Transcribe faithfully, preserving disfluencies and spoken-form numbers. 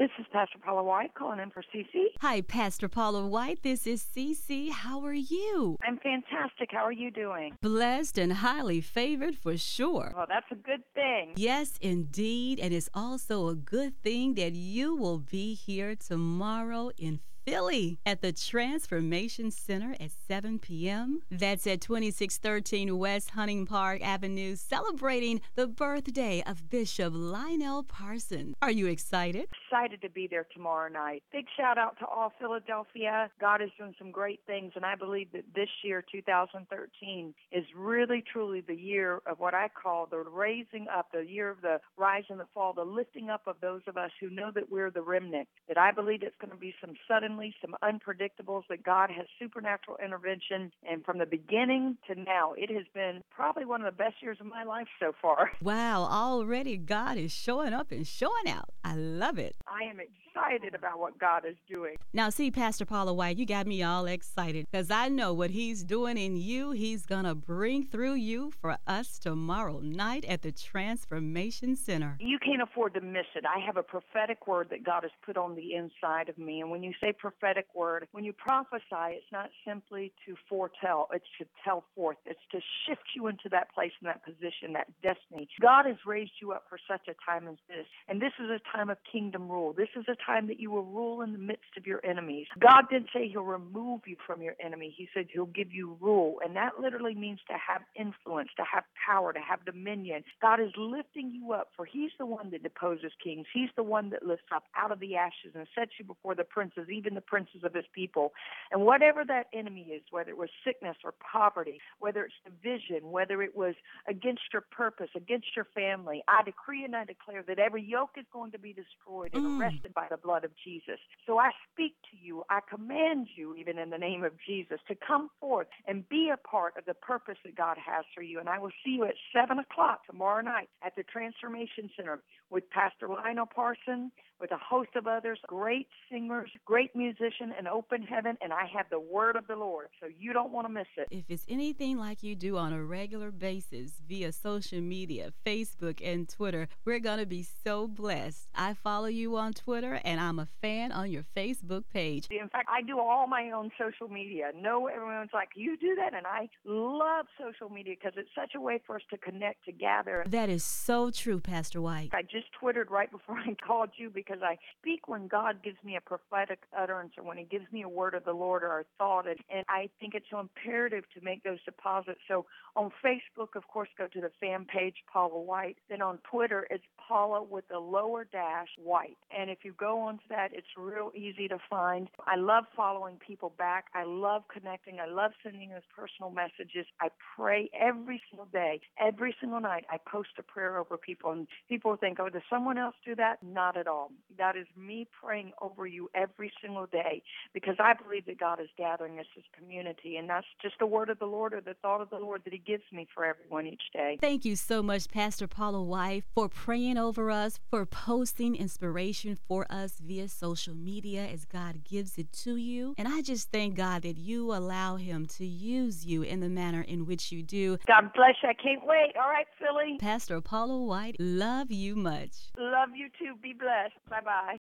This is Pastor Paula White calling in for Cece. Hi, Pastor Paula White. This is Cece. How are you? I'm fantastic. How are you doing? Blessed and highly favored for sure. Well, that's a good thing. Yes, indeed. And it's also a good thing that you will be here tomorrow in Philly at the Transformation Center at seven p.m. That's at twenty-six thirteen West Hunting Park Avenue, celebrating the birthday of Bishop Lionel Parsons. Are you excited? Excited to be there tomorrow night. Big shout out to all Philadelphia. God is doing some great things, and I believe that this year, two thousand thirteen, is really, truly the year of what I call the raising up, the year of the rise and the fall, the lifting up of those of us who know that we're the remnant, that I believe it's going to be some sudden some unpredictables, that God has supernatural intervention. And from the beginning to now, it has been probably one of the best years of my life so far. Wow, already God is showing up and showing out. I love it. I am excited about what God is doing. Now, see, Pastor Paula White, you got me all excited because I know what he's doing in you, he's going to bring through you for us tomorrow night at the Transformation Center. You can't afford to miss it. I have a prophetic word that God has put on the inside of me. And when you say prophetic word, when you prophesy, it's not simply to foretell, it's to tell forth. It's to shift you into that place and that position, that destiny. God has raised you up for such a time as this. And this is a time of kingdom rule. This is a time that you will rule in the midst of your enemies. God didn't say he'll remove you from your enemy. He said he'll give you rule. And that literally means to have influence, to have power, to have dominion. God is lifting you up, for he's the one that deposes kings. He's the one that lifts up out of the ashes and sets you before the princes, even the princes of his people. And whatever that enemy is, whether it was sickness or poverty, whether it's division, whether it was against your purpose, against your family, I decree and I declare that every yoke is going to be destroyed and Mm. arrested by the blood of Jesus. So I speak to you, I command you, even in the name of Jesus, to come forth and be a part of the purpose that God has for you. And I will see you at seven o'clock tomorrow night at the Transformation Center with Pastor Lionel Parsons, with a host of others, great singers, great musician, and open heaven, and I have the word of the Lord, so you don't want to miss it. If it's anything like you do on a regular basis via social media, Facebook and Twitter, we're going to be so blessed. I follow you on Twitter, and I'm a fan on your Facebook page. In fact, I do all my own social media. No, everyone's like, you do that? And I love social media because it's such a way for us to connect, to gather. That is so true, Pastor White. I just Twittered right before I called you because I speak when God gives me a prophetic utterance or when he gives me a word of the Lord or a thought. And, and I think it's so imperative to make those deposits. So on Facebook, of course, go to the fan page, Paula White. Then on Twitter, it's Paula with a lower dash White. And if you go onto that, it's real easy to find. I love following people back. I love connecting. I love sending those personal messages. I pray every single day, every single night. I post a prayer over people. And people think, oh, does someone else do that? Not at all. That is me praying over you every single day because I believe that God is gathering us as a community. And that's just the word of the Lord or the thought of the Lord that he gives me for everyone each day. Thank you so much, Pastor Paula White, for praying over us, for posting inspiration for us via social media as God gives it to you. And I just thank God that you allow him to use you in the manner in which you do. God bless you. I can't wait. All right, Philly. Pastor Paula White, love you much. Love you too. Be blessed. Bye-bye.